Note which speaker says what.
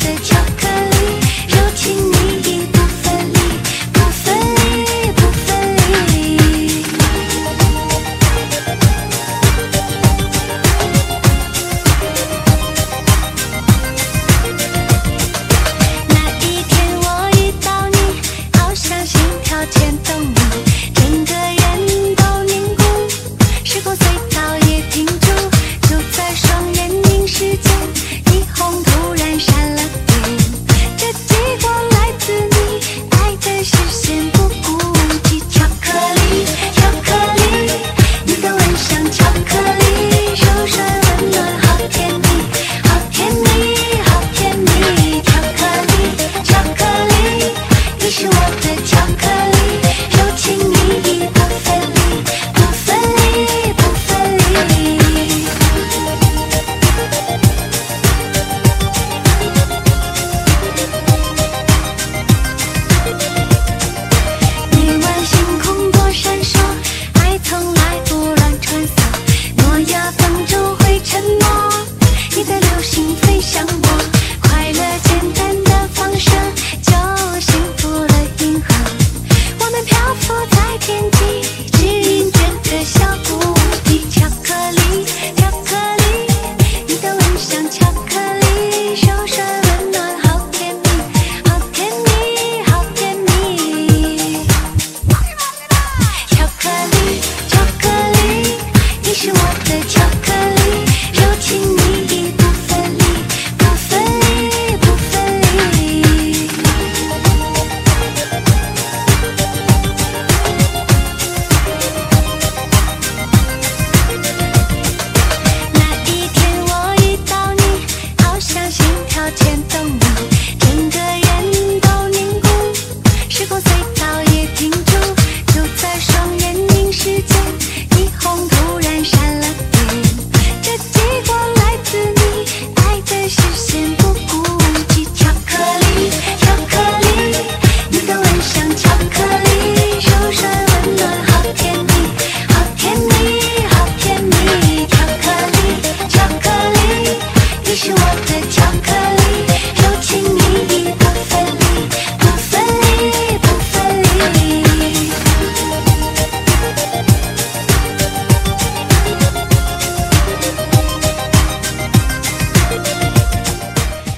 Speaker 1: 的巧克力，柔情蜜意不分离，不分离，不分离。那一天我遇到你，好像心跳牵动你，整个人都凝固，时光隧道也停住，就在双眼凝视间，霓虹突然闪了电，这激光来自你，爱的视线不顾忌。巧克力，巧克力，你的吻像巧克力，柔软温暖，好甜蜜，好甜蜜，好甜蜜。巧克力，巧克力，你是我的巧克力，柔情蜜意不分离，不分离，不分离。夜晚星空多闪烁，爱从来不乱穿梭，诺亚方舟会沉没，你的流星飞向我，快乐简单的放射，就幸福了银河。我们漂浮在天际，指引这个小谷地。巧克力，巧克力，你的吻像巧克力，柔软温暖，好甜蜜，好甜蜜，好甜蜜。巧克力，巧克力，你是我的巧克力，柔情蜜意不分离，不分离，不分离。那一天我遇到你，好像心跳牵